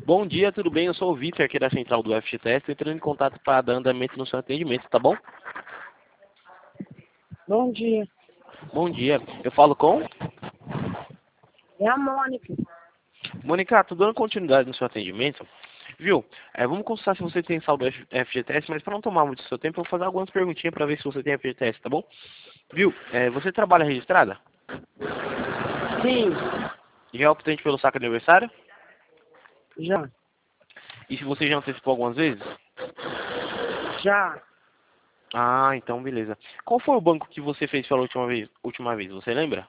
Bom dia, tudo bem? Eu sou o Vitor aqui da Central do FGTS, estou entrando em contato para dar andamento no seu atendimento, tá bom? Bom dia. Bom dia, eu falo com? É a Mônica. Mônica, tô dando continuidade no seu atendimento, viu? Vamos consultar se você tem saldo FGTS, mas para não tomar muito do seu tempo, eu vou fazer algumas perguntinhas para ver se você tem FGTS, tá bom? Viu? Você trabalha registrada? Sim, Já é optante pelo saque aniversário? já. E se você já antecipou algumas vezes? Já. Ah, então beleza. Qual foi o banco que você fez pela última vez, você lembra?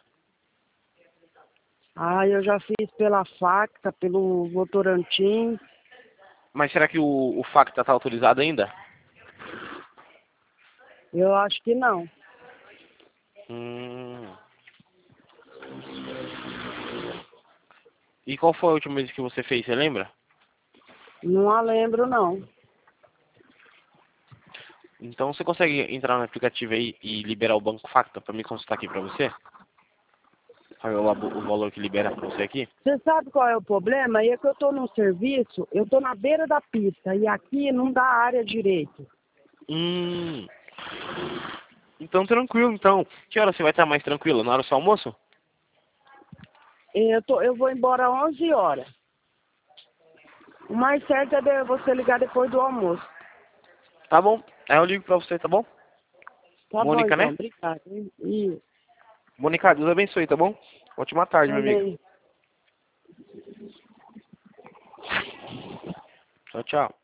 Ah, eu já fiz pela Facta, pelo Votorantim. Mas será que o FACTA está autorizado ainda? Eu acho que não. Hum. E qual foi a última vez que você fez, você lembra? Não a lembro, não. Então você consegue entrar no aplicativo aí e liberar o banco FACTA para me consultar aqui para você? Sabe o valor que libera para você aqui? Você sabe qual é o problema? É que eu tô num serviço, eu tô na beira da pista e aqui não dá área direito. Hum. Então tranquilo, então. Que hora você vai estar mais tranquilo? Na hora do seu almoço? Eu vou embora às 11 horas. O mais certo é você ligar depois do almoço. Tá bom. Aí eu ligo para você, tá bom? Tá bom, Mônica, então. né? Obrigada. E Mônica, Deus abençoe, tá bom? Ótima tarde, meu amigo. também. Tchau, tchau.